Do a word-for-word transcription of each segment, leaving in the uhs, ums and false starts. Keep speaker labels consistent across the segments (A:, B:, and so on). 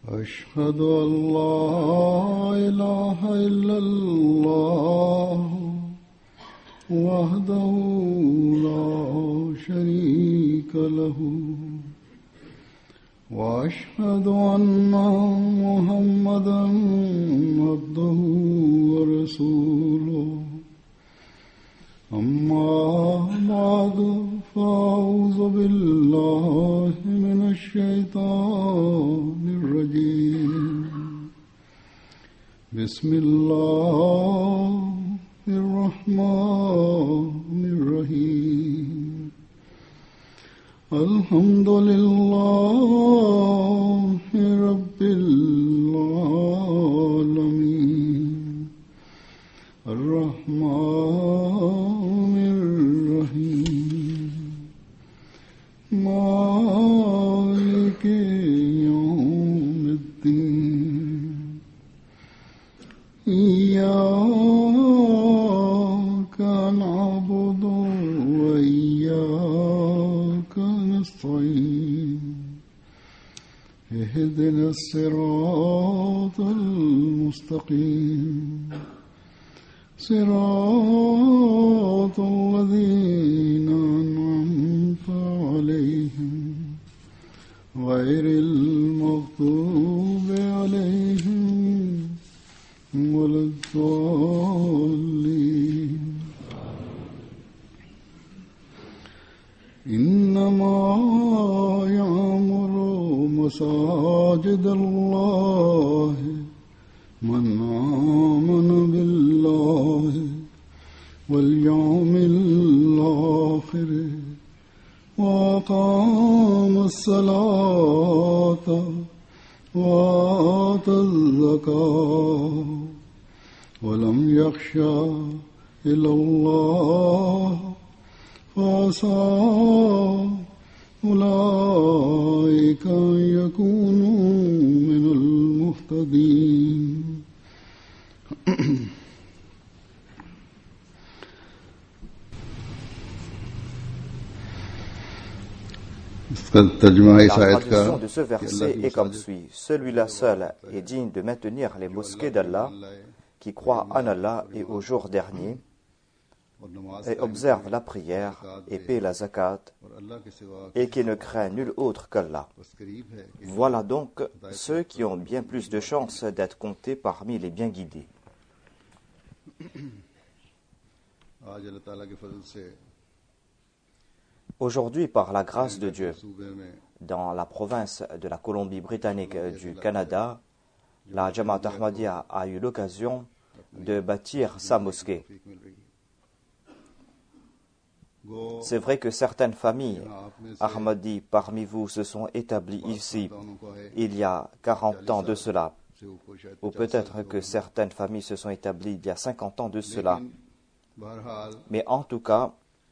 A: أشهد أن لا إله إلا الله وحده لا شريك له وأشهد أن محمدا عبده ورسوله أما بعد فأعوذ بالله من الشيطان الرجيم بسم الله الرحمن الرحيم الحمد لله رب العالمين الرحمن الرحيم مالك يوم الدين إياك نعبد وإياك نستعين اهدنا الصراط المستقيم صراط الذين أنعمت عليهم غير المغضوب عليهم ولا الضالين إنما يعمر مساجد الله من آمن بالله واليوم الآخر وأقام الصلاة وآتى الزكاة ولم يخشى إلا الله فعسى أولئك أن يكونوا من المهتدين
B: La traduction de ce verset est comme suit. Celui-là seul est digne de maintenir les mosquées d'Allah, qui croit en Allah et au jour dernier, et observe la prière et paie la zakat, et qui ne craint nul autre qu'Allah. Voilà donc ceux qui ont bien plus de chances d'être comptés parmi les bien guidés. Aujourd'hui, par la grâce de Dieu, dans la province de la Colombie-Britannique du Canada, la Jamaat Ahmadiyya a eu l'occasion de bâtir sa mosquée. C'est vrai que certaines familles Ahmadi parmi vous se sont établies ici il y a quarante ans de cela, ou peut-être que certaines familles se sont établies il y a cinquante ans de cela. Mais en tout cas,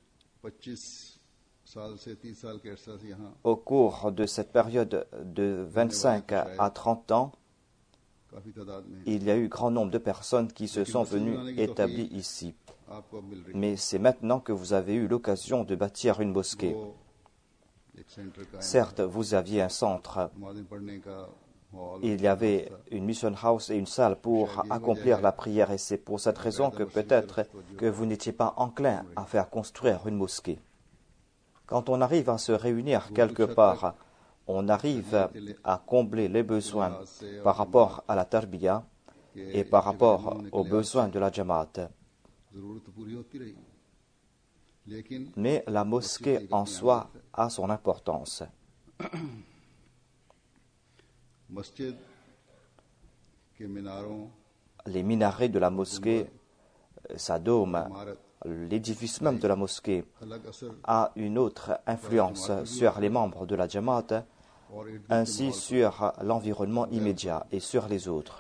B: au cours de cette période de vingt-cinq à trente ans, il y a eu grand nombre de personnes qui se sont venues établies ici. Mais c'est maintenant que vous avez eu l'occasion de bâtir une mosquée. Certes, vous aviez un centre, il y avait une mission house et une salle pour accomplir la prière, et c'est pour cette raison que peut-être que vous n'étiez pas enclin à faire construire une mosquée. Quand on arrive à se réunir quelque part, on arrive à combler les besoins par rapport à la tarbiya et par rapport aux besoins de la Jamaat. Mais la mosquée en soi a son importance. Les minarets de la mosquée, sa dôme, l'édifice même de la mosquée a une autre influence sur les membres de la Jamaat, ainsi sur l'environnement immédiat et sur les autres.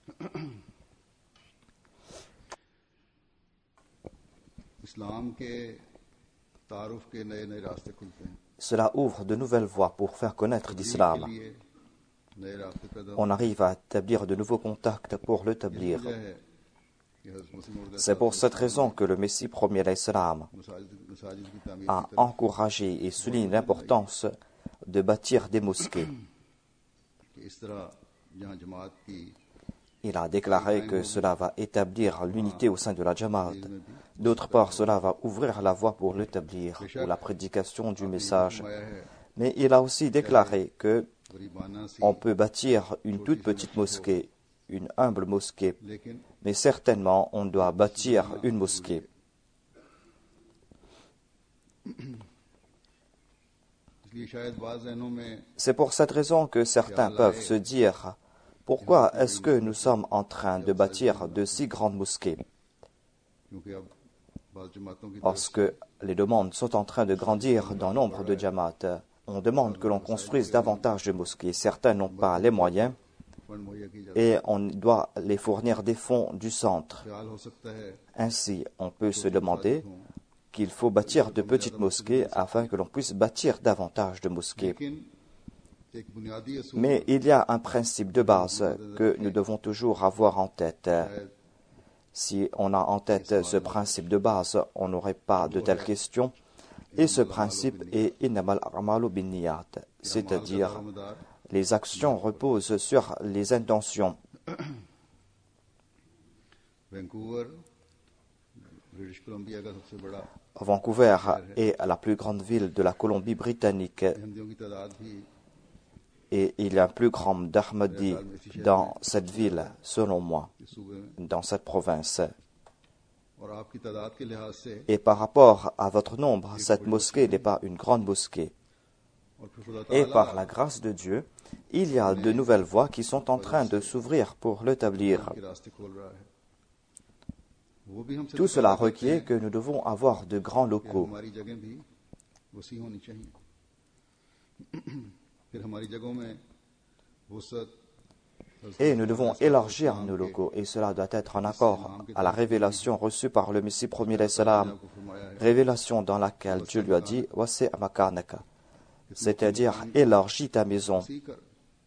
B: Cela ouvre de nouvelles voies pour faire connaître l'islam. On arrive à établir de nouveaux contacts pour l'établir. C'est pour cette raison que le Messie premier alayhi salam a encouragé et souligne l'importance de bâtir des mosquées.
A: जहाँ जमात की
B: Il a déclaré que cela va établir l'unité au sein de la Jamaat. D'autre part, cela va ouvrir la voie pour l'établir, pour la prédication du message. Mais il a aussi déclaré que
A: गरीबाना सी
B: on peut bâtir une toute petite mosquée, une humble mosquée, mais certainement on doit bâtir une mosquée.
A: इसलिए शायद बाज़ ज़हनों में
B: C'est pour cette raison que certains peuvent se dire « Pourquoi est-ce que nous sommes en train de bâtir de si grandes mosquées ?»
A: क्योंकि अब बाज़ जमातों की
B: Parce que les demandes sont en train de grandir dans nombre de Jamaat. On demande que l'on construise davantage de mosquées. Certains n'ont pas les moyens
A: fund मुहैया की जाती
B: et on doit les fournir des fonds du centre.
A: ख्याल हो सकता है
B: Ainsi, on peut se demander qu'il faut bâtir de petites mosquées afin que l'on puisse bâtir davantage de mosquées.
A: लेकिन एक बुनियादी असूल
B: Mais il y a un principe de base que nous devons toujours avoir en tête. Si on a en tête ce principe de base, on n'aurait pas de telles questions. Et ce principe est innamal a'malu binniyat, c'est-à-dire les actions reposent sur les intentions.
A: Vancouver British Columbia का सबसे बड़ा
B: Vancouver est la plus grande ville de la Colombie-Britannique
A: अहमदियों की तादाद भी
B: et il y a un plus grand d'Ahmadi dans cette ville, selon moi,
A: इस सूबे में
B: dans cette province.
A: और आपकी तादाद के लिहाज से
B: Et par rapport à votre nombre, cette mosquée n'est pas une grande mosquée.
A: और फिर खुदा
B: Et
A: ताला
B: par la grâce de Dieu, il y a de nouvelles voies qui sont en train de s'ouvrir pour l'établir.
A: के रास्ते खोल रहा है वो भी हमसे
B: Tout cela requiert que nous devons avoir de grands locaux.
A: हमारी जगह भी वसी होनी चाहिए फिर हमारी जगहों में वसत
B: Et nous devons élargir nos locaux. Et cela doit être en accord à la révélation reçue par le Messie premier alayhi salam.
A: को फरमाया है
B: Révélation dans laquelle Dieu lui a dit « Wasi' makanaka », c'est-à-dire « élargis ta maison ».
A: वसी कर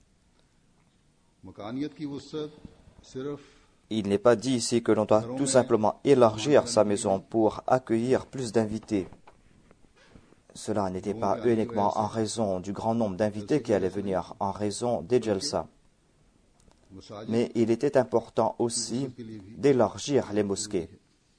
A: मकानियत की वसत सिर्फ
B: Il n'est pas dit ici que l'on doit tout simplement élargir sa maison pour accueillir plus d'invités. Cela n'était pas uniquement en raison du grand nombre d'invités qui allaient venir, en raison des jalsa.
A: मसाजिद
B: Mais il était important aussi d'élargir les mosquées.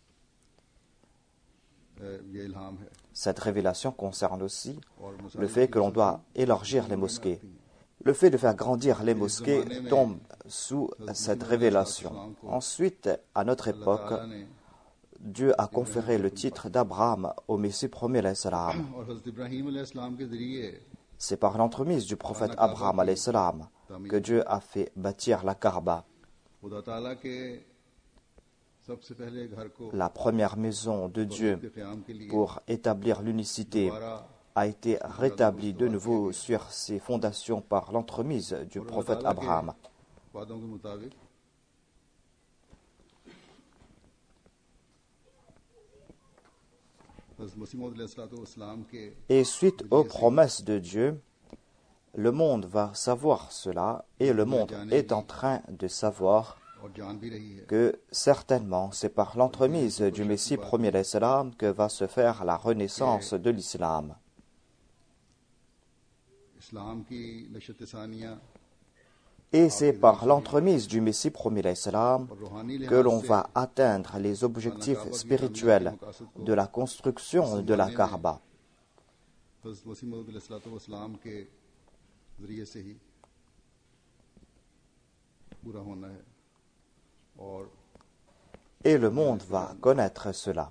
A: ये इल्हाम है
B: Cette révélation concerne aussi
A: और मसाजिद
B: le fait que l'on doit élargir les mosquées. Le fait de faire grandir les mosquées tombe sous cette révélation. Ensuite, à notre époque,
A: ने
B: Dieu a conféré le titre d'Abraham au Messie premier alayhi salam.
A: और हज़रत इब्राहीम अलैहिस्सलाम के जरिए
B: C'est par l'entremise du prophète Abraham alayhi salam que Dieu a fait bâtir la Kaaba,
A: खुदा ताला के सबसे पहले घर को
B: la première maison de Dieu
A: के क़याम के लिए
B: pour établir l'unicité,
A: दोबारा
B: a été rétablie de nouveau sur ses fondations par l'entremise du prophète Abraham.
A: वादों के मुताबिक हज़रत मसीह मौद अलैहिस्सलाम के
B: Et suite aux promesses de Dieu, le monde va savoir cela et le monde est en train de savoir
A: और जान भी रही है
B: que certainement c'est par l'entremise du Messie premier alayhi salam que va se faire la renaissance de l'islam.
A: इस्लाम की लशत Sania
B: Et c'est par l'entremise du Messie premier alayhi salam
A: और रूहानी
B: que l'on va atteindre les objectifs spirituels de la construction de la Kaaba.
A: हज़रत मसीह मौद अलैहिस्सलाम के जरिए से ही पूरा होना है और
B: Et le monde va connaître cela.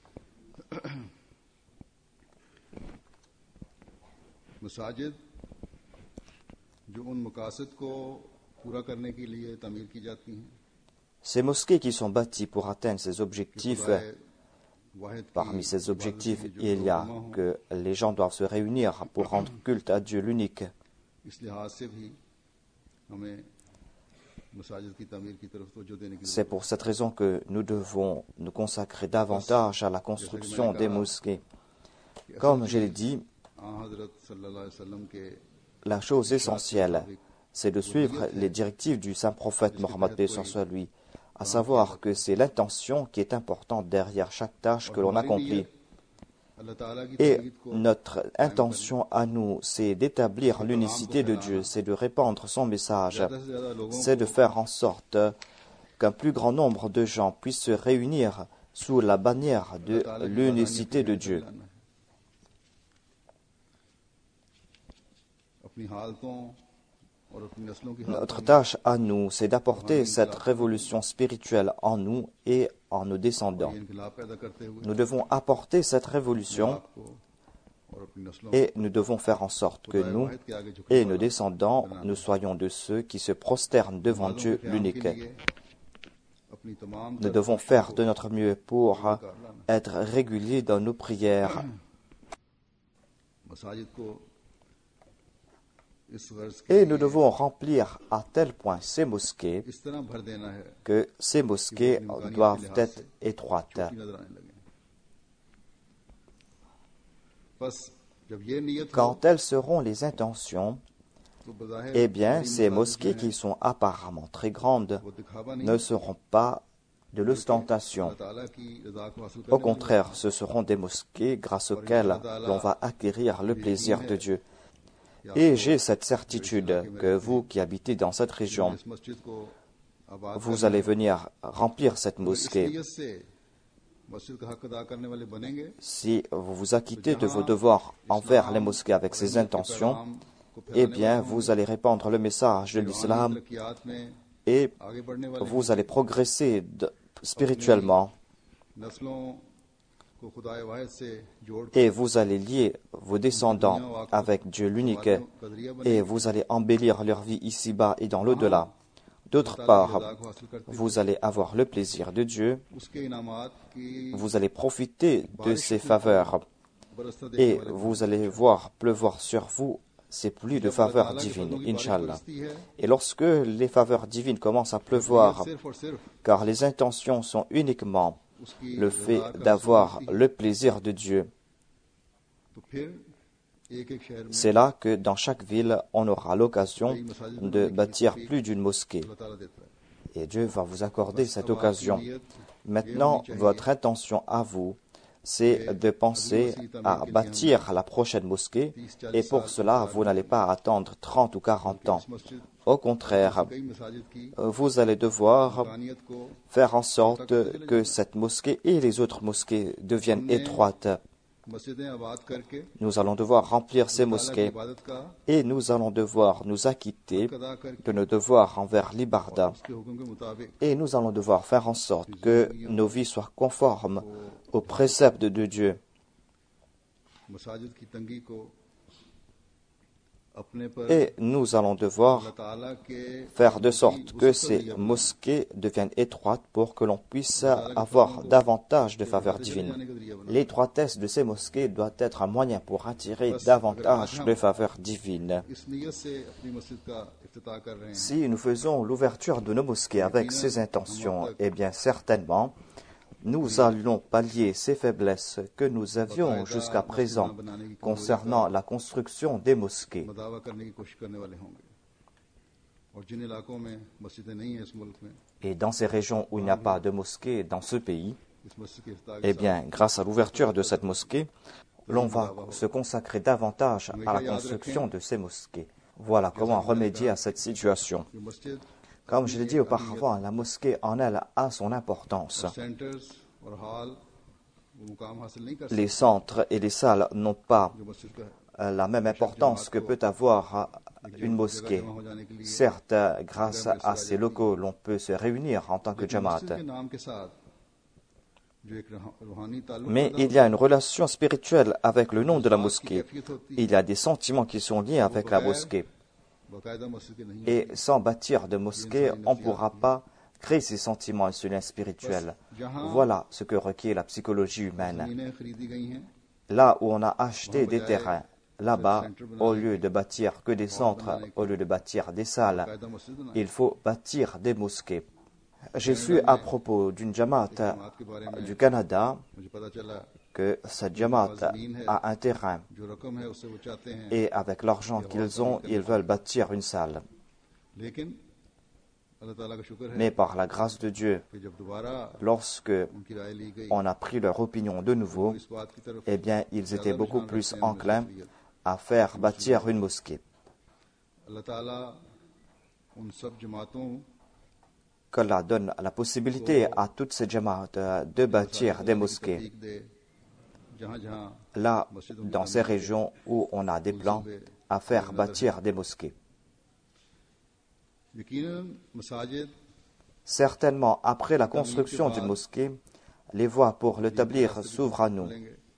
A: मसाजिद जो उन मकासद को पूरा करने के लिए तमीर की जाती हैं
B: Ces mosquées qui sont bâties pour atteindre ces objectifs,
A: खुदाए वाहिद की
B: parmi ces objectifs,
A: इबादत के
B: il
A: जो
B: y a
A: लोग हों,
B: que les gens doivent se réunir pour rendre culte à Dieu l'unique.
A: इस लिहाज से भी हमें मसाजिद की तमीर की तरफ तवज्जो देने की
B: C'est pour cette raison que nous devons nous consacrer davantage à la construction des mosquées. Comme je l'ai dit,
A: हाँ हजरत सल्लल्लाहु अलैहि वसल्लम के
B: la chose essentielle, c'est de suivre les directives du saint prophète Mohammed paix soit lui, à savoir que c'est l'intention qui est importante derrière chaque tâche que l'on accomplit. Et notre intention à nous, c'est d'établir l'unicité de Dieu, c'est de répandre son message, c'est de faire en sorte qu'un plus grand nombre de gens puissent se réunir sous la bannière de l'unicité de Dieu. Notre tâche à nous, c'est d'apporter cette révolution spirituelle en nous et en nos descendants. Nous devons apporter cette révolution et nous devons faire en sorte que nous et nos descendants, nous soyons de ceux qui se prosternent devant Dieu l'unique. Nous devons faire de notre mieux pour être réguliers dans nos prières. Et nous devons remplir à tel point ces mosquées que ces mosquées doivent être étroites. Quand telles seront les intentions, eh bien, ces mosquées qui sont apparemment très grandes ne seront pas de l'ostentation. Au contraire, ce seront des mosquées grâce auxquelles l'on va acquérir le plaisir de Dieu. Et j'ai cette certitude que vous qui habitez dans cette région, vous allez venir remplir cette mosquée. Si vous vous acquittez de vos devoirs envers les mosquées avec ces intentions, eh bien, vous allez répandre le message de l'islam et vous allez progresser de, spirituellement. Et vous allez lier vos descendants avec Dieu l'unique et vous allez embellir leur vie ici-bas et dans l'au-delà. D'autre part, vous allez avoir le plaisir de Dieu, vous allez profiter de ses faveurs et vous allez voir pleuvoir sur vous ces pluies de faveurs divines, Inch'Allah. Et lorsque les faveurs divines commencent à pleuvoir, car les intentions sont uniquement le fait d'avoir le plaisir de Dieu, c'est là que dans chaque ville, on aura l'occasion de bâtir plus d'une mosquée. Et Dieu va vous accorder cette occasion. Maintenant, votre intention à vous, c'est de penser à bâtir la prochaine mosquée, et pour cela, vous n'allez pas attendre trente ou quarante ans. Au contraire, vous allez devoir faire en sorte que cette mosquée et les autres mosquées deviennent étroites. Nous allons devoir remplir ces mosquées et nous allons devoir nous acquitter de nos devoirs envers l'Ibarda. Et nous allons devoir faire en sorte que nos vies soient conformes aux préceptes de Dieu. Et nous allons devoir faire de sorte que ces mosquées deviennent étroites pour que l'on puisse avoir davantage de faveurs divines. L'étroitesse de ces mosquées doit être un moyen pour attirer davantage de faveurs divines. Si nous faisons l'ouverture de nos mosquées avec ces intentions, eh bien certainement, nous allons pallier ces faiblesses que nous avions jusqu'à présent concernant la construction des mosquées. Et dans ces régions où il n'y a pas de mosquée dans ce pays, eh bien, grâce à l'ouverture de cette mosquée, l'on va se consacrer davantage à la construction de ces mosquées. Voilà comment remédier à cette situation. Comme je l'ai dit auparavant, la mosquée en elle a son importance. Les centres et les salles n'ont pas la même importance que peut avoir une mosquée. Certes, grâce à ces locaux, l'on peut se réunir en tant que Jamaat. Mais il y a une relation spirituelle avec le nom de la mosquée. Il y a des sentiments qui sont liés avec la mosquée. Et sans bâtir de mosquée, on ne pourra pas créer ces sentiments et ce lien spirituel. Voilà ce que requiert la psychologie humaine. Là où on a acheté des terrains, là-bas, au lieu de bâtir que des centres, au lieu de bâtir des salles, il faut bâtir des mosquées. J'ai su à propos d'une Jamaat du Canada que cette Jamaat a un terrain et avec l'argent qu'ils ont, ils veulent bâtir une salle. Mais par la grâce de Dieu, lorsque on a pris leur opinion de nouveau, eh bien, ils étaient beaucoup plus enclins à faire bâtir une mosquée. Qu'Allah donne la possibilité à toutes ces jamaat de bâtir des mosquées. Là, dans ces régions où on a des plans à faire bâtir des mosquées. Certainement, après la construction d'une mosquée, les voies pour l'établir s'ouvrent à nous.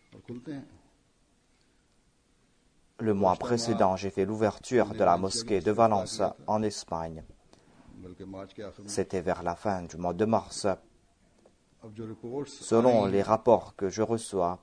B: Le mois précédent, j'ai fait l'ouverture de la mosquée de Valence en Espagne. C'était vers la fin du mois de mars. Selon les rapports que je reçois,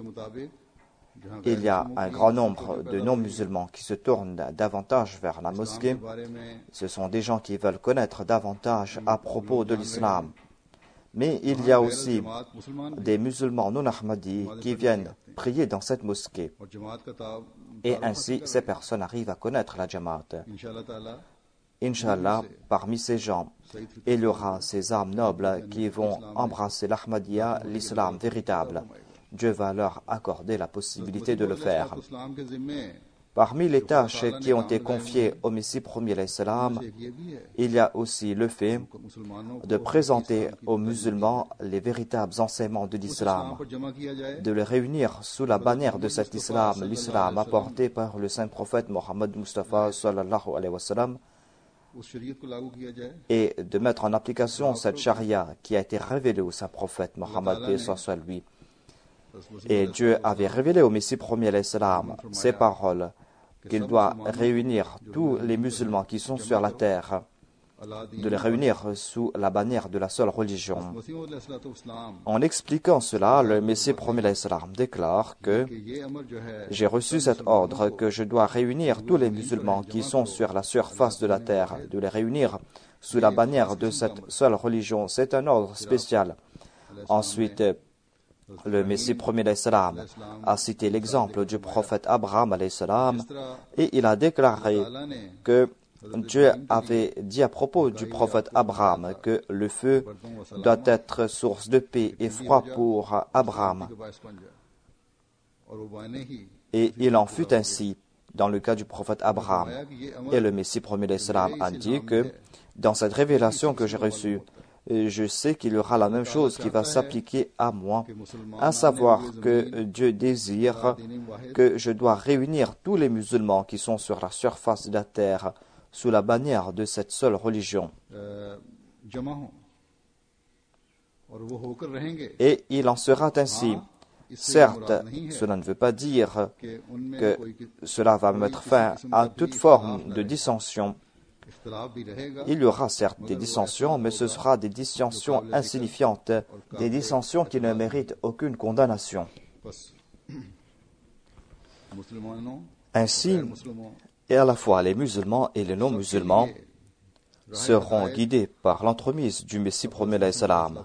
B: il y a un grand nombre de non-musulmans qui se tournent davantage vers la mosquée. Ce sont des gens qui veulent connaître davantage à propos de l'islam. Mais il y a aussi des musulmans non-ahmadis qui viennent prier dans cette mosquée. Et ainsi, ces personnes arrivent à connaître la Jamaat. Inch'Allah, parmi ces gens, il y aura ces âmes nobles qui vont embrasser l'Ahmadiyya, l'islam véritable. Dieu va leur accorder la possibilité de le faire. Parmi les tâches qui ont été confiées au Messie premier, l'Islam, il y a aussi le fait de présenter aux musulmans les véritables enseignements de l'islam, de les réunir sous la bannière de cet islam, l'islam apporté par le saint prophète Mohammed Mustafa sallallahu alayhi wa sallam, et de mettre en application cette charia qui a été révélée au saint prophète Mohammed paix soit lui. Et Dieu avait révélé au Messie premier l'Islam ces paroles qu'il doit réunir tous les musulmans qui sont sur la terre, de les réunir sous la bannière de la seule religion. En expliquant cela, le Messie premier l'Islam déclare que j'ai reçu cet ordre que je dois réunir tous les musulmans qui sont sur la surface de la terre, de les réunir sous la bannière de cette seule religion. C'est un ordre spécial. Ensuite, le Messie premier l'Islam a cité l'exemple du prophète Abraham alayhi salam, et il a déclaré que Dieu avait dit à propos du prophète Abraham que le feu doit être source de paix et froid pour Abraham. Et il en fut ainsi dans le cas du prophète Abraham. Et le Messie premier l'Islam a dit que dans cette révélation que j'ai reçue, je sais qu'il y aura la même chose qui va s'appliquer à moi, à savoir que Dieu désire que je dois réunir tous les musulmans qui sont sur la surface de la terre sous la bannière de cette seule religion. Et il en sera ainsi. Certes, cela ne veut pas dire que cela va mettre fin à toute forme de dissension. Il y aura certes des dissensions, mais ce sera des dissensions insignifiantes, des dissensions qui ne méritent aucune condamnation. Ainsi, et à la fois les musulmans et les non-musulmans seront guidés par l'entremise du Messie premier l'Islam.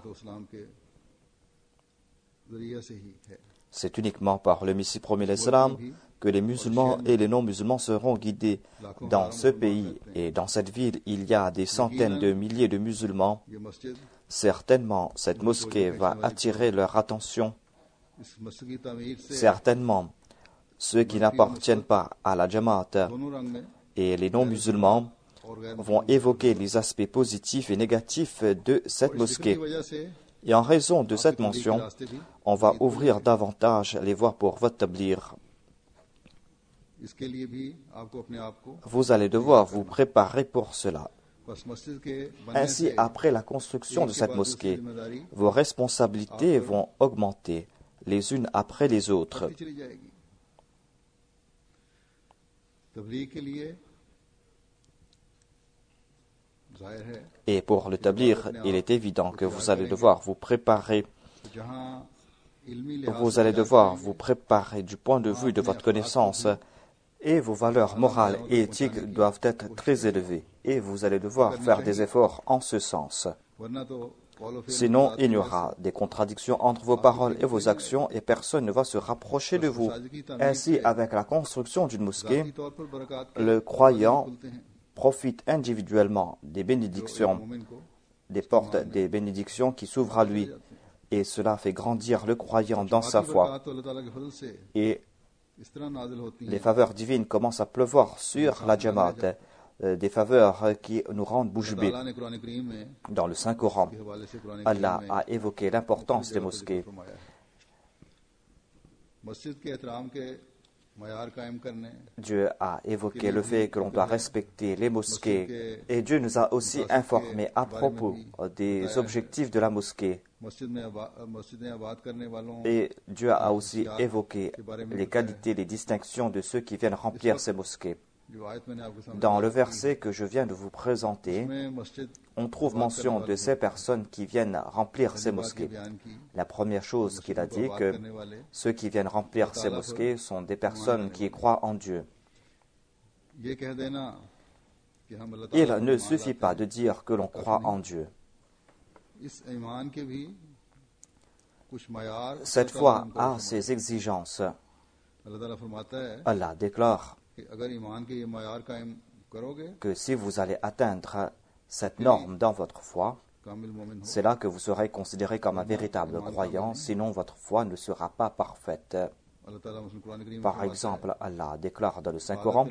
B: C'est uniquement par le Messie premier l'Islam que les musulmans et les non-musulmans seront guidés. Dans ce pays et dans cette ville, il y a des centaines de milliers de musulmans. Certainement, cette mosquée va attirer leur attention. Certainement, ceux qui n'appartiennent pas à la Jamaat et les non-musulmans vont évoquer les aspects positifs et négatifs de cette mosquée. Et en raison de cette mention, on va ouvrir davantage les voies pour votre tablir. Vous allez devoir vous préparer pour cela. Ainsi, après la construction de cette mosquée, vos responsabilités vont augmenter les unes après les autres. Et pour le tablir, il est évident que vous allez devoir vous préparer. Vous allez devoir vous préparer du point de vue de votre connaissance, et vos valeurs morales et éthiques doivent être très élevées, et vous allez devoir faire des efforts en ce sens. Sinon, il y aura des contradictions entre vos paroles et vos actions, et personne ne va se rapprocher de vous. Ainsi, avec la construction d'une mosquée, le croyant profite individuellement des bénédictions, des portes des bénédictions qui s'ouvrent à lui. Et cela fait grandir le croyant dans sa foi. Et les faveurs divines commencent à pleuvoir sur la Jamaat, euh, des faveurs qui nous rendent bouche bée. Dans le Saint-Coran, Allah a évoqué l'importance des mosquées. Dieu a évoqué le fait que l'on doit respecter les mosquées et Dieu nous a aussi informé à propos des objectifs de la mosquée. Et Dieu a aussi évoqué les qualités, les distinctions de ceux qui viennent remplir ces mosquées. Dans le verset que je viens de vous présenter, on trouve mention de ces personnes qui viennent remplir ces mosquées. La première chose qu'il a dit, que ceux qui viennent remplir ces mosquées sont des personnes qui croient en Dieu. Il ne suffit pas de dire que l'on croit en Dieu. Cette foi a ses exigences. Allah déclare que si vous allez atteindre cette norme dans votre foi, c'est là que vous serez considéré comme un véritable croyant, sinon votre foi ne sera pas parfaite. Par exemple, Allah déclare dans le Saint-Coran,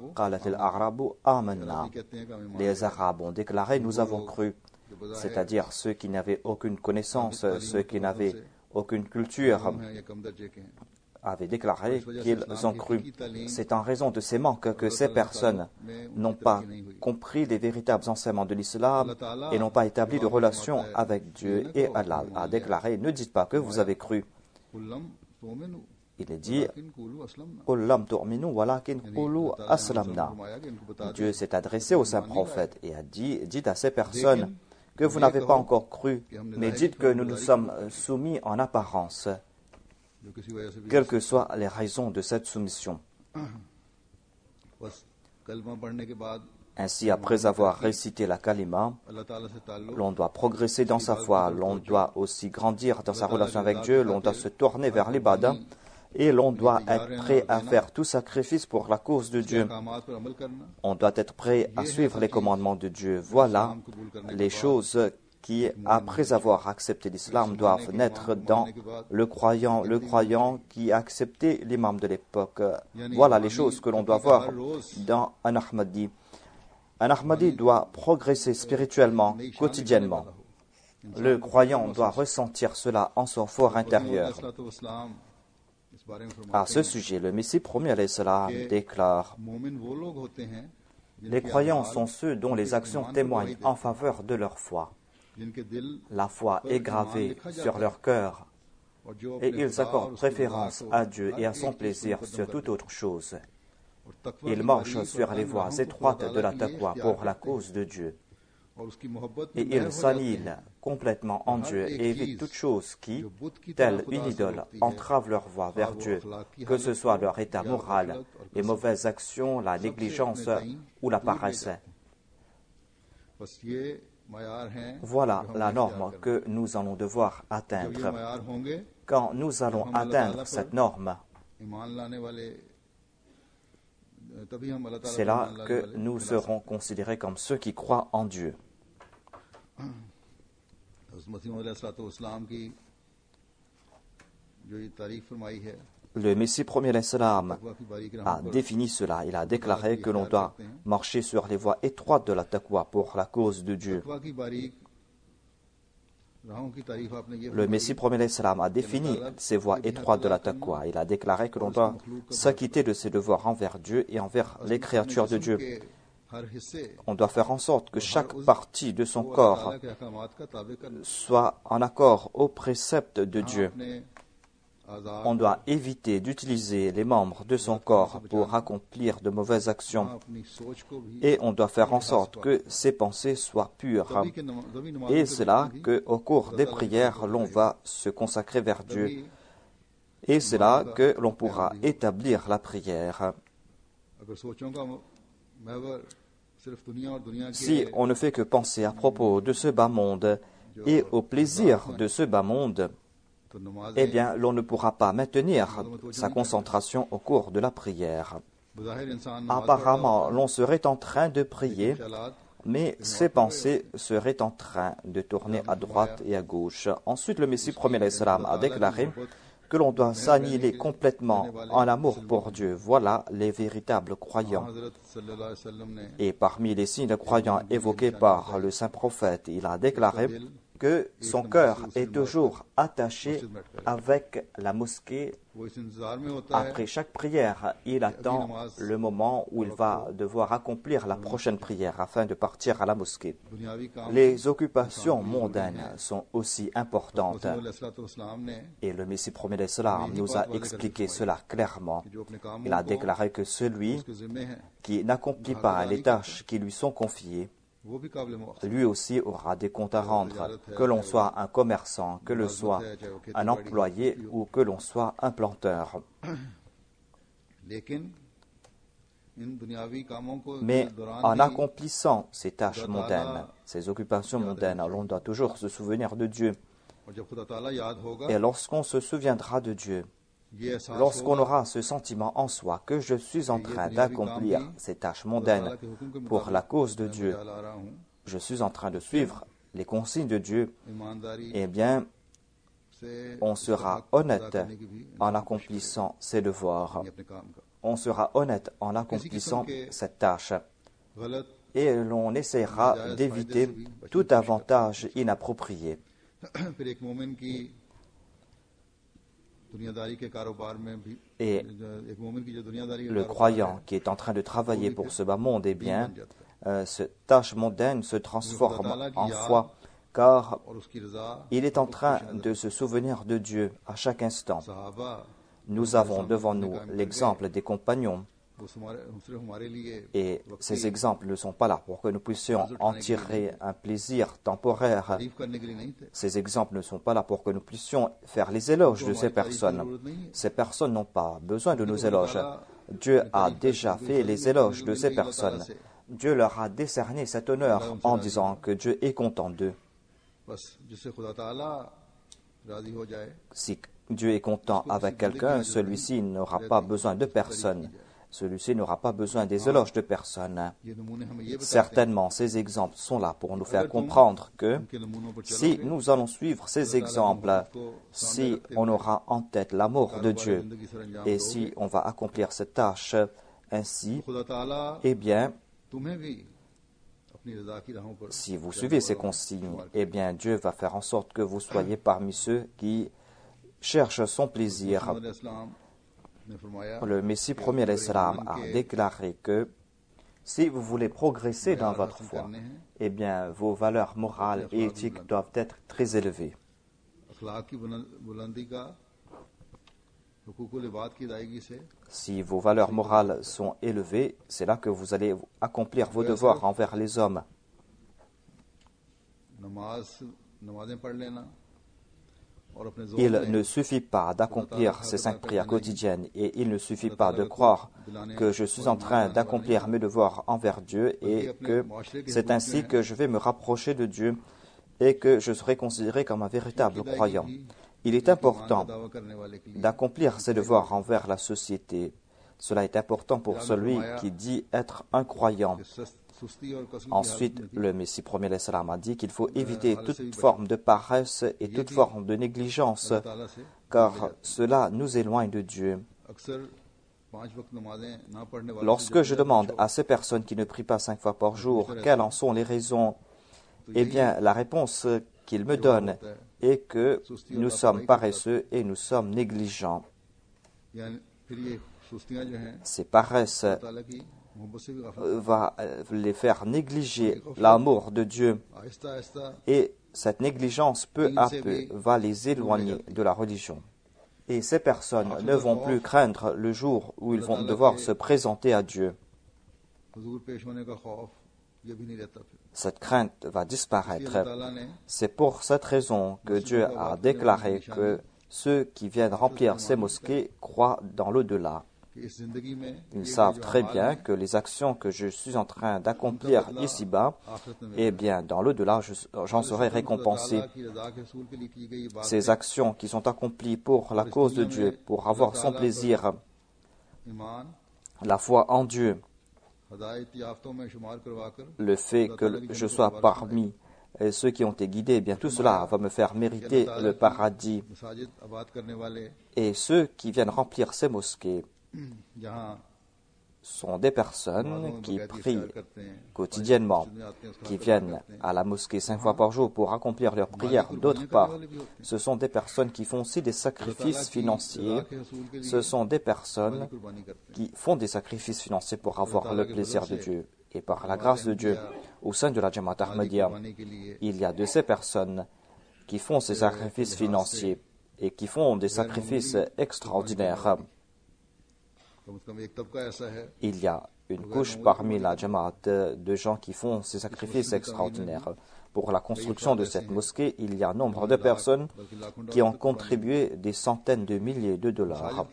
B: les Arabes ont déclaré, nous avons cru, c'est-à-dire ceux qui n'avaient aucune connaissance, ceux qui n'avaient aucune culture, avaient déclaré qu'ils ont cru. C'est en raison de ces manques que ces personnes n'ont pas compris les véritables enseignements de l'islam et n'ont pas établi de relation avec Dieu. Et Allah a déclaré, ne dites pas que vous avez cru. Il est dit, Dieu s'est adressé aux saints prophètes et a dit, dites à ces personnes que vous n'avez pas encore cru, mais dites que nous nous sommes soumis en apparence, quelles que soient les raisons de cette soumission. Ainsi, après avoir récité la kalima, l'on doit progresser dans sa foi, l'on doit aussi grandir dans sa relation avec Dieu, l'on doit se tourner vers l'ibadah et l'on doit être prêt à faire tout sacrifice pour la cause de Dieu. On doit être prêt à suivre les commandements de Dieu. Voilà les choses qui, après avoir accepté l'islam, doivent naître dans le croyant, le croyant qui a accepté l'imam de l'époque. Voilà les choses que l'on doit voir dans un Ahmadi. Un Ahmadi doit progresser spirituellement, quotidiennement. Le croyant doit ressentir cela en son fort intérieur. À ce sujet, le Messie promis alayhi salam déclare: les croyants sont ceux dont les actions témoignent en faveur de leur foi. La foi est gravée sur leur cœur et ils accordent préférence à Dieu et à son plaisir sur toute autre chose. Ils marchent sur les voies étroites de la taqwa pour la cause de Dieu. Et ils s'annihilent complètement en Dieu et évitent toute chose qui, telle une idole, entrave leur voie vers Dieu, que ce soit leur état moral, les mauvaises actions, la négligence ou la paresse. Voilà la norme que nous allons devoir atteindre. Quand nous allons atteindre cette norme, c'est là que nous serons considérés comme ceux qui croient en Dieu. Le Messie premier alayhi salam a défini cela. Il a déclaré que l'on doit marcher sur les voies étroites de la taqwa pour la cause de Dieu. Le Messie premier alayhi salam a défini ces voies étroites de la taqwa. Il a déclaré que l'on doit s'acquitter de ses devoirs envers Dieu et envers les créatures de Dieu. On doit faire en sorte que chaque partie de son corps soit en accord aux préceptes de Dieu. On doit éviter d'utiliser les membres de son corps pour accomplir de mauvaises actions. Et on doit faire en sorte que ses pensées soient pures. Et c'est là qu'au cours des prières, l'on va se consacrer vers Dieu. Et c'est là que l'on pourra établir la prière. Si on ne fait que penser à propos de ce bas monde et au plaisir de ce bas monde, eh bien, l'on ne pourra pas maintenir sa concentration au cours de la prière. Apparemment, l'on serait en train de prier, mais ses pensées seraient en train de tourner à droite et à gauche. Ensuite, le Messie premier l'Islam a déclaré que l'on doit s'annihiler complètement en amour pour Dieu. Voilà les véritables croyants. Et parmi les signes croyants évoqués par le saint prophète, il a déclaré que son cœur est toujours attaché avec la mosquée. Après chaque prière, il attend le moment où il va devoir accomplir la prochaine prière afin de partir à la mosquée. Les occupations mondaines sont aussi importantes et le Messie premier d'Islam nous a expliqué cela clairement. Il a déclaré que celui qui n'accomplit pas les tâches qui lui sont confiées, lui aussi aura des comptes à rendre, que l'on soit un commerçant, que l'on soit un employé ou que l'on soit un planteur. Mais en accomplissant ces tâches mondaines, ces occupations mondaines, l'on doit toujours se souvenir de Dieu. Et lorsqu'on se souviendra de Dieu, lorsqu'on aura ce sentiment en soi que je suis en train d'accomplir ces tâches mondaines pour la cause de Dieu, je suis en train de suivre les consignes de Dieu, eh bien, on sera honnête en accomplissant ces devoirs. On sera honnête en accomplissant cette tâche. Et l'on essaiera d'éviter tout avantage inapproprié. Et le croyant qui est en train de travailler pour ce bas monde, eh bien, euh, cette tâche mondaine se transforme en foi, car il est en train de se souvenir de Dieu à chaque instant. Nous avons devant nous l'exemple des compagnons, et ces exemples ne sont pas là pour que nous puissions en tirer un plaisir temporaire. Ces exemples ne sont pas là pour que nous puissions faire les éloges de ces personnes. Ces personnes n'ont pas besoin de nos éloges. Dieu a déjà fait les éloges de ces personnes. Dieu leur a décerné cet honneur en disant que Dieu est content d'eux. Si Dieu est content avec quelqu'un, celui-ci n'aura pas besoin de personne. Celui-ci n'aura pas besoin des éloges de personne. Certainement, ces exemples sont là pour nous faire comprendre que si nous allons suivre ces exemples, si on aura en tête l'amour de Dieu et si on va accomplir cette tâche ainsi, eh bien, si vous suivez ces consignes, eh bien, Dieu va faire en sorte que vous soyez parmi ceux qui cherchent son plaisir. Le Messie premier d'Islam a déclaré que si vous voulez progresser dans votre foi, eh bien, vos valeurs morales et éthiques doivent être très élevées. Si vos valeurs morales sont élevées, c'est là que vous allez accomplir vos devoirs envers les hommes. Il ne suffit pas d'accomplir ces cinq prières quotidiennes et il ne suffit pas de croire que je suis en train d'accomplir mes devoirs envers Dieu et que c'est ainsi que je vais me rapprocher de Dieu et que je serai considéré comme un véritable croyant. Il est important d'accomplir ses devoirs envers la société. Cela est important pour celui qui dit être un croyant. Ensuite, le Messie premier d'Islam a dit qu'il faut éviter toute forme de paresse et toute forme de négligence, car cela nous éloigne de Dieu. Lorsque je demande à ces personnes qui ne prient pas cinq fois par jour quelles en sont les raisons, eh bien, la réponse qu'ils me donnent est que nous sommes paresseux et nous sommes négligents. Ces paresses va les faire négliger l'amour de Dieu et cette négligence peu à peu va les éloigner de la religion. Et ces personnes ne vont plus craindre le jour où ils vont devoir se présenter à Dieu. Cette crainte va disparaître. C'est pour cette raison que Dieu a déclaré que ceux qui viennent remplir ces mosquées croient dans l'au-delà. Ils savent très bien que les actions que je suis en train d'accomplir ici-bas, eh bien, dans l'au-delà, j'en serai récompensé. Ces actions qui sont accomplies pour la cause de Dieu, pour avoir son plaisir, la foi en Dieu, le fait que je sois parmi ceux qui ont été guidés, eh bien tout cela va me faire mériter le paradis. Et ceux qui viennent remplir ces mosquées sont des personnes qui prient quotidiennement, qui viennent à la mosquée cinq fois par jour pour accomplir leurs prières. D'autre part, ce sont des personnes qui font aussi des sacrifices financiers. Ce sont des personnes qui font des sacrifices financiers pour avoir le plaisir de Dieu. Et par la grâce de Dieu, au sein de la Jamaat Ahmadiyya, il y a de ces personnes qui font ces sacrifices financiers et qui font des sacrifices extraordinaires. Il y a une couche parmi la Jamaat de gens qui font ces sacrifices extraordinaires. Pour la construction de cette mosquée, il y a nombre de personnes qui ont contribué des centaines de milliers de dollars.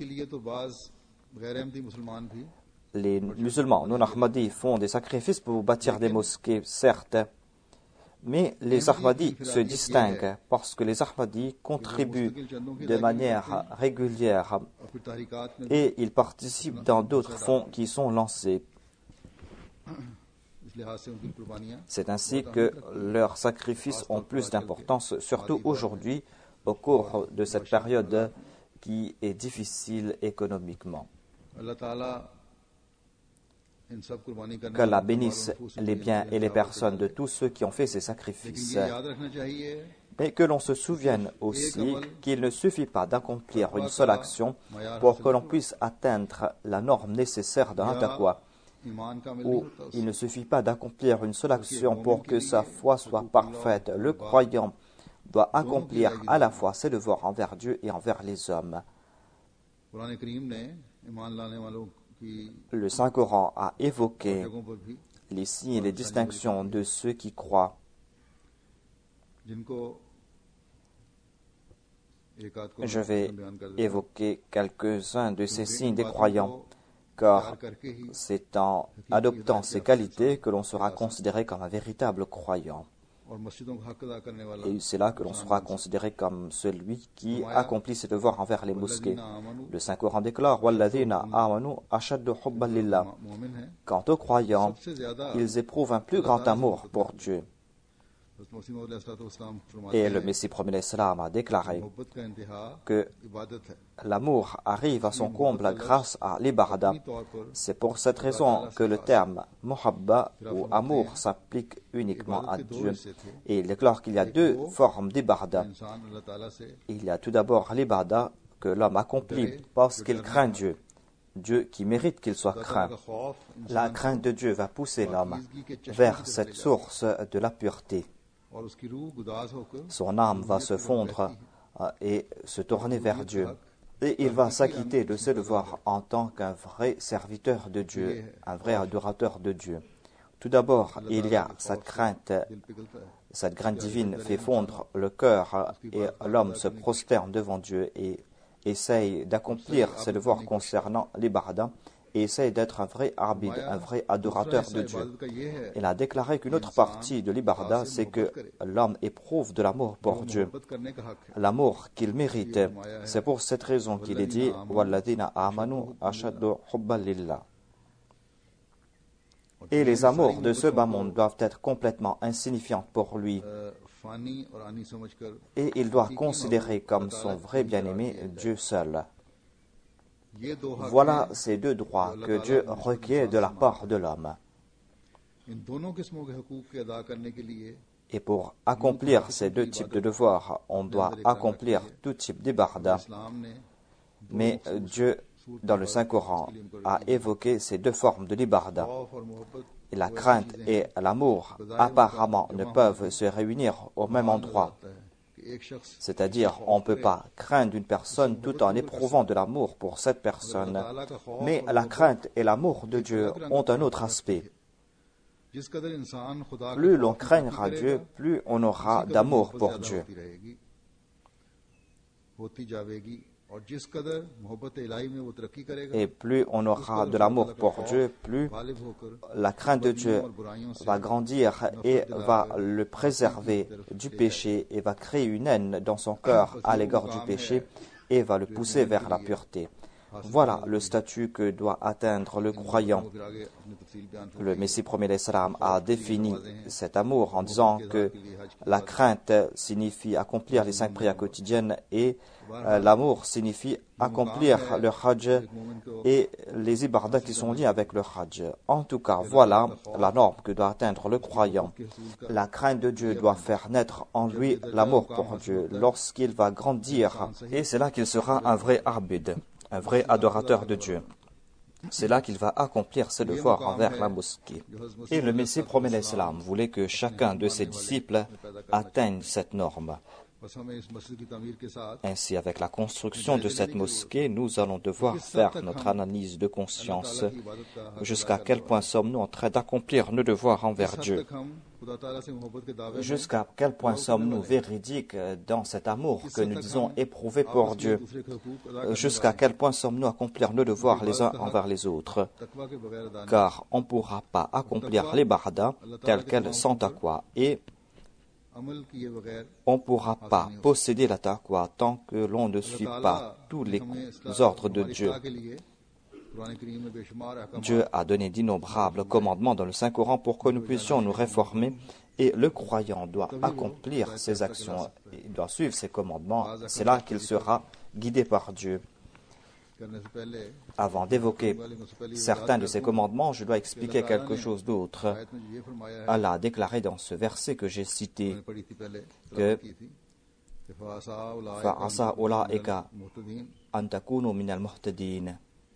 B: Les musulmans non ahmadis font des sacrifices pour bâtir des mosquées, certes, mais les Ahmadis se distinguent parce que les Ahmadis contribuent de manière régulière et ils participent dans d'autres fonds qui sont lancés. C'est ainsi que leurs sacrifices ont plus d'importance, surtout aujourd'hui, au cours de cette période qui est difficile économiquement. Qu'Allah bénisse les biens et les personnes de tous ceux qui ont fait ces sacrifices. Mais que l'on se souvienne aussi qu'il ne suffit pas d'accomplir une seule action pour que l'on puisse atteindre la norme nécessaire d'un taqwa. Ou il ne suffit pas d'accomplir une seule action pour que sa foi soit parfaite. Le croyant doit accomplir à la fois ses devoirs envers Dieu et envers les hommes. Le Saint-Coran a évoqué les signes et les distinctions de ceux qui croient. Je vais évoquer quelques-uns de ces signes des croyants, car c'est en adoptant ces qualités que l'on sera considéré comme un véritable croyant. Et c'est là que l'on sera considéré comme celui qui accomplit ses devoirs envers les mosquées. Le Saint-Coran déclare « Walladhina amanu ashaddu hubban lillah » Quant aux croyants, ils éprouvent un plus grand amour pour Dieu. Et le Messie premier l'Islam a déclaré que l'amour arrive à son comble grâce à l'ibadah. C'est pour cette raison que le terme muhabba ou amour s'applique uniquement à Dieu. Et il déclare qu'il y a deux formes d'ibadah. Il y a tout d'abord l'ibadah que l'homme accomplit parce qu'il craint Dieu. Dieu qui mérite qu'il soit craint. La crainte de Dieu va pousser l'homme vers cette source de la pureté. Son âme va se fondre et se tourner vers Dieu. Et il va s'acquitter de ses devoirs en tant qu'un vrai serviteur de Dieu, un vrai adorateur de Dieu. Tout d'abord, il y a cette crainte. Cette crainte divine fait fondre le cœur et l'homme se prosterne devant Dieu et essaye d'accomplir ses devoirs concernant l'ibadah et essaye d'être un vrai abid, un vrai adorateur de Dieu. Il a déclaré qu'une autre partie de l'ibadah, c'est que l'homme éprouve de l'amour pour Dieu, l'amour qu'il mérite. C'est pour cette raison qu'il est dit « Walladhina amanu ashaddu hubban lillah » Et les amours de ce bas monde doivent être complètement insignifiants pour lui. Et il doit considérer comme son vrai bien-aimé Dieu seul. Voilà ces deux droits que Dieu requiert de la part de l'homme. Et pour accomplir ces deux types de devoirs, on doit accomplir tout type d'ibadah. Mais Dieu, dans le Saint-Coran, a évoqué ces deux formes de l'ibadah. Et la crainte et l'amour, apparemment, ne peuvent se réunir au même endroit. C'est-à-dire, on ne peut pas craindre une personne tout en éprouvant de l'amour pour cette personne. Mais la crainte et l'amour de Dieu ont un autre aspect. Plus l'on craignera Dieu, plus on aura d'amour pour Dieu. Et plus on aura de l'amour pour Dieu, plus la crainte de Dieu va grandir et va le préserver du péché et va créer une haine dans son cœur à l'égard du péché et va le pousser vers la pureté. Voilà le statut que doit atteindre le croyant. Le Messie premier d'Islam a défini cet amour en disant que la crainte signifie accomplir les cinq prières quotidiennes et euh, l'amour signifie accomplir le hajj et les ibadats qui sont liés avec le hajj. En tout cas, voilà la norme que doit atteindre le croyant. La crainte de Dieu doit faire naître en lui l'amour pour Dieu lorsqu'il va grandir, et c'est là qu'il sera un vrai abid, un vrai adorateur de Dieu. C'est là qu'il va accomplir ses devoirs envers la mosquée. Et le Messie promet l'Islam voulait que chacun de ses disciples atteigne cette norme. Ainsi, avec la construction de cette mosquée, nous allons devoir faire notre analyse de conscience. Jusqu'à quel point sommes-nous en train d'accomplir nos devoirs envers Dieu? Jusqu'à quel point sommes-nous véridiques dans cet amour que nous disons éprouver pour Dieu? Jusqu'à quel point sommes-nous à accomplir nos devoirs les uns envers les autres? Car on ne pourra pas accomplir les bardas telles qu'elles sont taqwa, et on ne pourra pas posséder la taqwa tant que l'on ne suit pas tous les ordres de Dieu. Dieu a donné d'innombrables commandements dans le Saint-Coran pour que nous puissions nous réformer, et le croyant doit accomplir ses actions, il doit suivre ses commandements. C'est là qu'il sera guidé par Dieu. Avant d'évoquer certains de ces commandements, je dois expliquer quelque chose d'autre. Allah a déclaré dans ce verset que j'ai cité que فَعَسَى أُولَٰئِكَ أَن تَكُونُوا مِنَ الْمُهْتَدِينَ.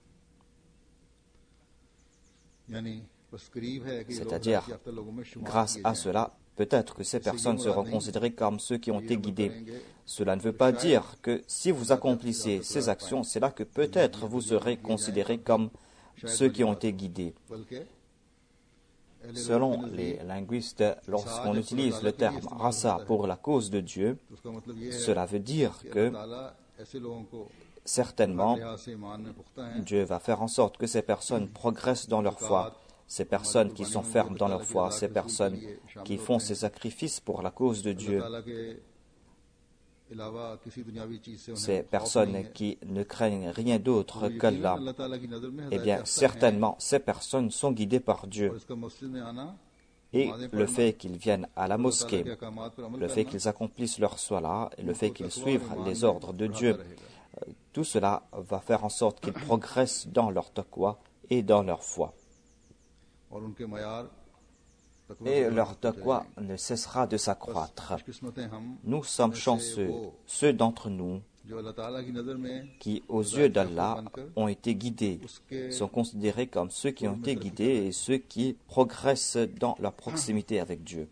B: C'est-à-dire, grâce à cela, peut-être que ces personnes seront considérées comme ceux qui ont été guidés. Cela ne veut pas dire que si vous accomplissez ces actions, c'est là que peut-être vous serez considérés comme ceux qui ont été guidés. Selon les linguistes, lorsqu'on utilise le terme « rasa » pour la cause de Dieu, cela veut dire que certainement, Dieu va faire en sorte que ces personnes progressent dans leur foi. Ces personnes qui sont fermes dans leur foi, ces personnes qui font ces sacrifices pour la cause de Dieu, ces personnes qui ne craignent rien d'autre qu'Allah, eh bien, certainement, ces personnes sont guidées par Dieu. Et le fait qu'ils viennent à la mosquée, le fait qu'ils accomplissent leur salat, et le fait qu'ils suivent les ordres de Dieu, tout cela va faire en sorte qu'ils progressent dans leur taqwa et dans leur foi. Et leur taqwa ne cessera de s'accroître. Nous sommes chanceux, ceux d'entre nous qui, aux yeux d'Allah, ont été guidés, sont considérés comme ceux qui ont été guidés et ceux qui progressent dans leur proximité avec Dieu.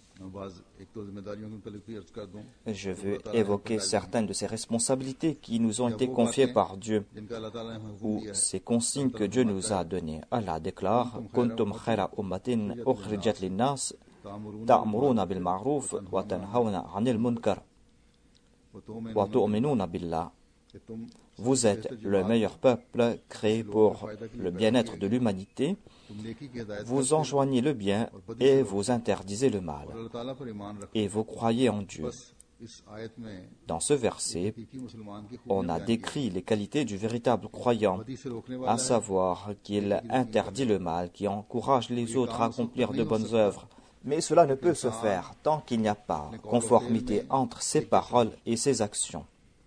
B: Je veux évoquer certaines de ces responsabilités qui nous ont été confiées par Dieu, ou ces consignes que Dieu nous a données. Allah déclare « Kuntum khayra ummatin ukhrijat linnas ta'muruna bil ma'ruf wa tanhawna 'anil munkar wa tu'minuna billah » Vous êtes le meilleur peuple créé pour le bien-être de l'humanité. Vous enjoignez le bien et vous interdisez le mal. Et vous croyez en Dieu. Dans ce verset, on a décrit les qualités du véritable croyant, à savoir qu'il interdit le mal, qui encourage les autres à accomplir de bonnes œuvres. Mais cela ne peut se faire tant qu'il n'y a pas conformité entre ses paroles et ses actions.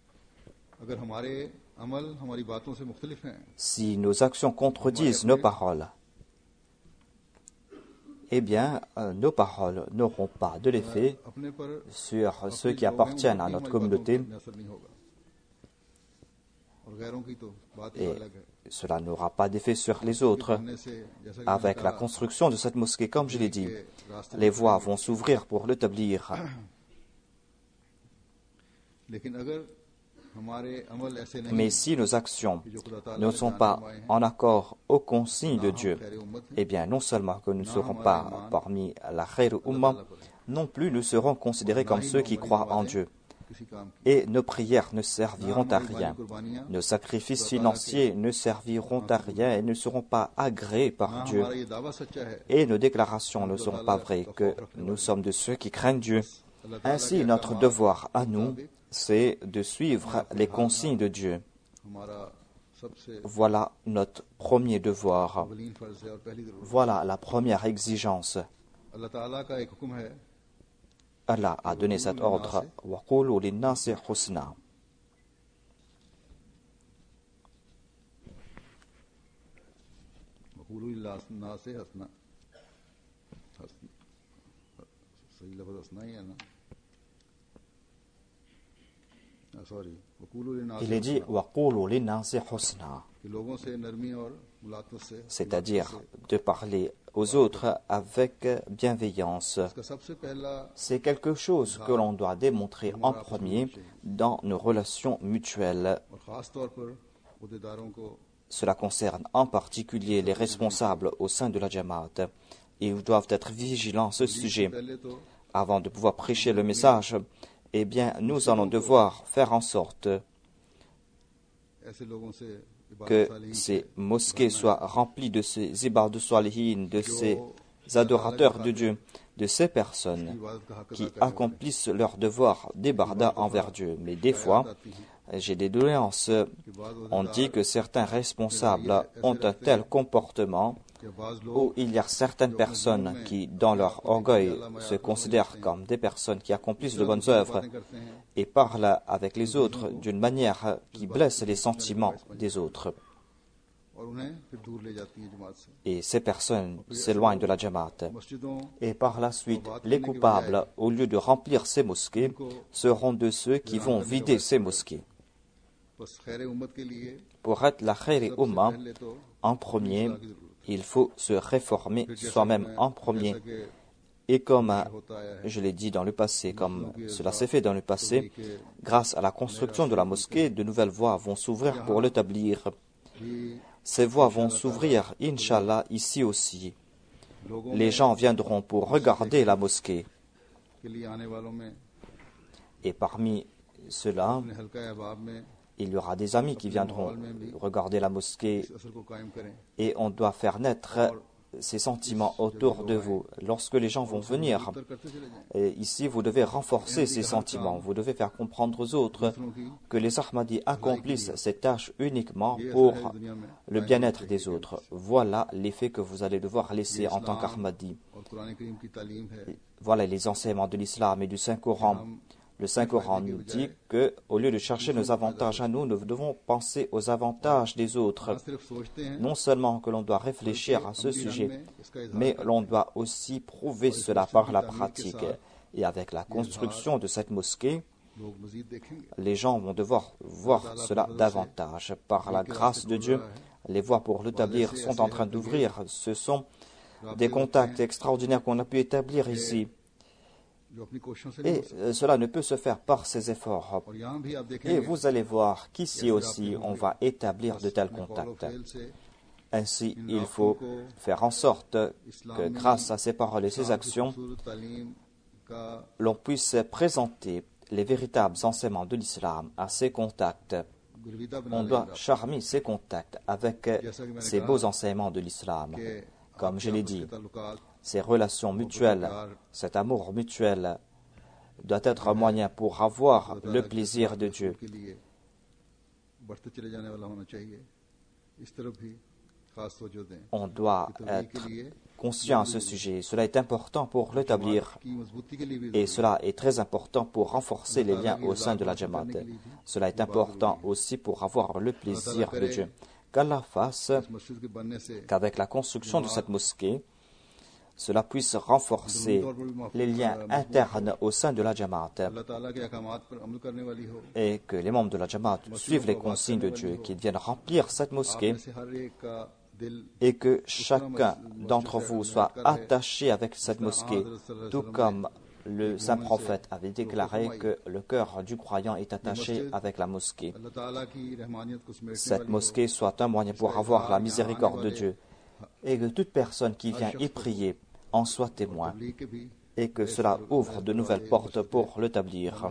B: Si nos actions contredisent nos paroles, eh bien, euh, nos paroles n'auront pas de l'effet sur ceux qui appartiennent à notre communauté, et cela n'aura pas d'effet sur les autres. Avec la construction de cette mosquée, comme je l'ai dit, les voies vont s'ouvrir pour l'établir. Mais si nos actions ne sont pas en accord aux consignes de Dieu, eh bien, non seulement que nous ne serons pas parmi la khayr ummah, non plus nous serons considérés comme ceux qui croient en Dieu. Et nos prières ne serviront à rien. Nos sacrifices financiers ne serviront à rien et ne seront pas agréés par Dieu. Et nos déclarations ne seront pas vraies que nous sommes de ceux qui craignent Dieu. Ainsi, notre devoir à nous, c'est de suivre les consignes de Dieu. Voilà notre premier devoir. Voilà la première exigence. Allah a donné cet ordre. وَقُولُوا لِلنَّاسِ حُسْنًا. Il est dit وَقُولُوا لِلنَّاسِ حُسْنًا, c'est-à-dire de parler aux autres avec bienveillance. C'est quelque chose que l'on doit démontrer en premier dans nos relations mutuelles. Cela concerne en particulier les responsables au sein de la Jamaat. Ils doivent être vigilants à ce sujet. Avant de pouvoir prêcher le message, eh bien, nous allons devoir faire en sorte que ces mosquées soient remplies de ces ibad de salihin, de ces adorateurs de Dieu, de ces personnes qui accomplissent leur devoir d'ibadah envers Dieu. Mais des fois, j'ai des doléances. On dit que certains responsables ont un tel comportement où il y a certaines personnes qui, dans leur orgueil, se considèrent comme des personnes qui accomplissent de bonnes œuvres et parlent avec les autres d'une manière qui blesse les sentiments des autres. Et ces personnes s'éloignent de la Jamaat. Et par la suite, les coupables, au lieu de remplir ces mosquées, seront de ceux qui vont vider ces mosquées. Pour être la Khairi Ummah, en premier, il faut se réformer soi-même en premier. Et comme je l'ai dit dans le passé, comme cela s'est fait dans le passé, grâce à la construction de la mosquée, de nouvelles voies vont s'ouvrir pour l'établir. Ces voies vont s'ouvrir, Inch'Allah, ici aussi. Les gens viendront pour regarder la mosquée. Et parmi ceux-là, il y aura des amis qui viendront regarder la mosquée et on doit faire naître ces sentiments autour de vous. Lorsque les gens vont venir, et ici vous devez renforcer ces sentiments, vous devez faire comprendre aux autres que les Ahmadis accomplissent ces tâches uniquement pour le bien-être des autres. Voilà l'effet que vous allez devoir laisser en tant qu'Ahmadi. Voilà les enseignements de l'islam et du Saint-Coran. Le Saint-Coran nous dit que, au lieu de chercher nos avantages à nous, nous devons penser aux avantages des autres. Non seulement que l'on doit réfléchir à ce sujet, mais l'on doit aussi prouver cela par la pratique. Et avec la construction de cette mosquée, les gens vont devoir voir cela davantage. Par la grâce de Dieu, les voies pour l'établir sont en train d'ouvrir. Ce sont des contacts extraordinaires qu'on a pu établir ici. Et cela ne peut se faire par ces efforts. Et vous allez voir qu'ici aussi, on va établir de tels contacts. Ainsi, il faut faire en sorte que grâce à ces paroles et ces actions, l'on puisse présenter les véritables enseignements de l'islam à ces contacts. On doit charmer ces contacts avec ces beaux enseignements de l'islam. Comme je l'ai dit, ces relations mutuelles, cet amour mutuel doit être un moyen pour avoir le plaisir de Dieu. On doit être conscient à ce sujet. Cela est important pour l'établir et cela est très important pour renforcer les liens au sein de la Jamaat. Cela est important aussi pour avoir le plaisir de Dieu. Qu'Allah fasse qu'avec la construction de cette mosquée, cela puisse renforcer les liens internes au sein de la Jamaat et que les membres de la Jamaat suivent les consignes de Dieu, qu'ils viennent remplir cette mosquée et que chacun d'entre vous soit attaché avec cette mosquée, tout comme le saint prophète avait déclaré que le cœur du croyant est attaché avec la mosquée. Cette mosquée soit un moyen pour avoir la miséricorde de Dieu et que toute personne qui vient y prier en soit témoin et que cela ouvre de nouvelles portes pour l'établir.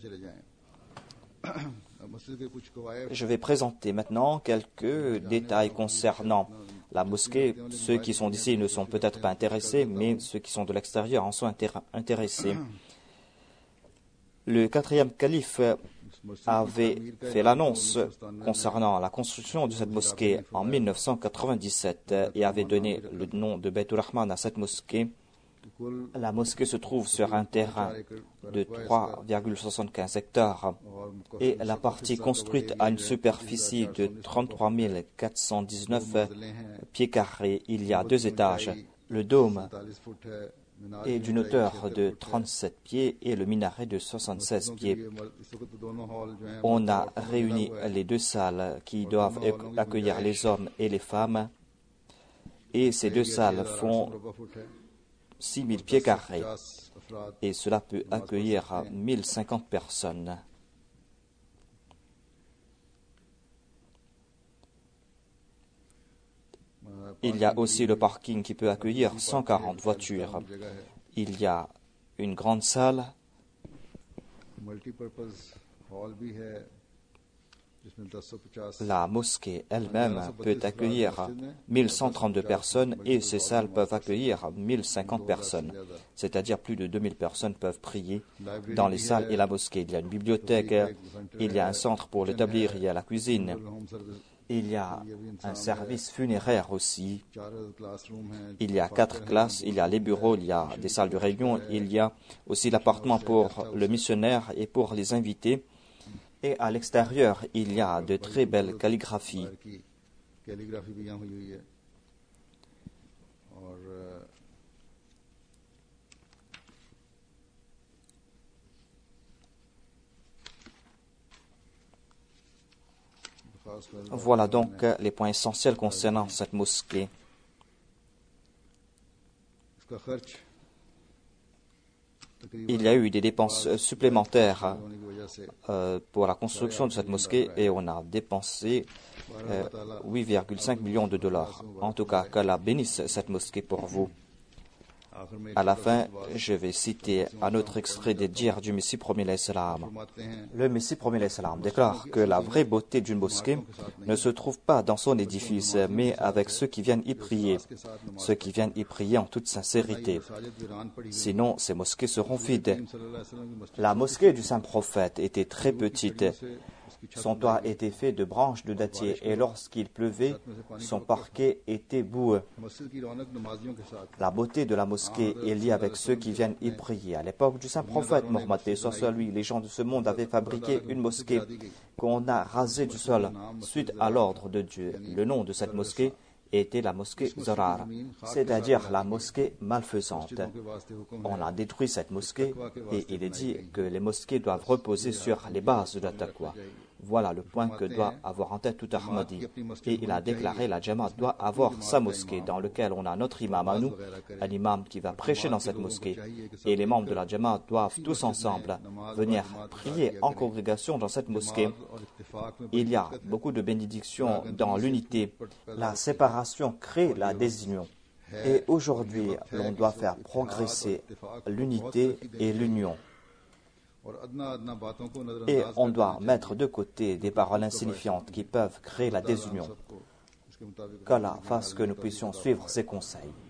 B: Je vais présenter maintenant quelques détails concernant la mosquée. Ceux qui sont d'ici ne sont peut-être pas intéressés, mais ceux qui sont de l'extérieur en sont intéressés. Le quatrième calife avait fait l'annonce concernant la construction de cette mosquée en mille neuf cent quatre-vingt-dix-sept et avait donné le nom de Baytul Rahman à cette mosquée. La mosquée se trouve sur un terrain de trois virgule soixante-quinze hectares et la partie construite a une superficie de trente-trois mille quatre cent dix-neuf pieds carrés. Il y a deux étages. Le dôme est d'une hauteur de trente-sept pieds et le minaret de soixante-seize pieds. On a réuni les deux salles qui doivent accueillir les hommes et les femmes et ces deux salles font six mille pieds carrés et cela peut accueillir mille cinquante personnes. Il y a aussi le parking qui peut accueillir cent quarante voitures. Il y a une grande salle. La mosquée elle-même peut accueillir mille cent trente-deux personnes et ces salles peuvent accueillir mille cinquante personnes, c'est-à-dire plus de deux mille personnes peuvent prier dans les salles et la mosquée. Il y a une bibliothèque, il y a un centre pour l'établir, il y a la cuisine, il y a un service funéraire aussi, il y a quatre classes, il y a les bureaux, il y a des salles de réunion, il y a aussi l'appartement pour le missionnaire et pour les invités. Et à l'extérieur, il y a de très belles calligraphies. Voilà donc les points essentiels concernant cette mosquée. Il y a eu des dépenses supplémentaires euh, pour la construction de cette mosquée et on a dépensé euh, huit virgule cinq millions de dollars. En tout cas, qu'Allah bénisse cette mosquée pour vous. À la fin, je vais citer un autre extrait des dires du Messie premier alayhi salam. Le Messie premier alayhi salam déclare que la vraie beauté d'une mosquée ne se trouve pas dans son édifice, mais avec ceux qui viennent y prier, ceux qui viennent y prier en toute sincérité. Sinon, ces mosquées seront vides. La mosquée du Saint-Prophète était très petite. Son toit était fait de branches de dattier et lorsqu'il pleuvait, son parquet était boueux. La beauté de la mosquée est liée avec ceux qui viennent y prier. À l'époque du Saint-Prophète Mohammed, soit soit lui, les gens de ce monde avaient fabriqué une mosquée qu'on a rasée du sol suite à l'ordre de Dieu. Le nom de cette mosquée était la mosquée Zarar, c'est-à-dire la mosquée malfaisante. On a détruit cette mosquée et il est dit que les mosquées doivent reposer sur les bases de la taqwa. Voilà le point que doit avoir en tête tout Ahmadi. Et il a déclaré la Jamaat doit avoir sa mosquée dans laquelle on a notre imam à nous, un imam qui va prêcher dans cette mosquée. Et les membres de la Jamaat doivent tous ensemble venir prier en congrégation dans cette mosquée. Il y a beaucoup de bénédictions dans l'unité. La séparation crée la désunion. Et aujourd'hui, l'on doit faire progresser l'unité et l'union. Et on doit mettre de côté des paroles insignifiantes qui peuvent créer la désunion. Qu'Allah fasse que nous puissions suivre ses conseils.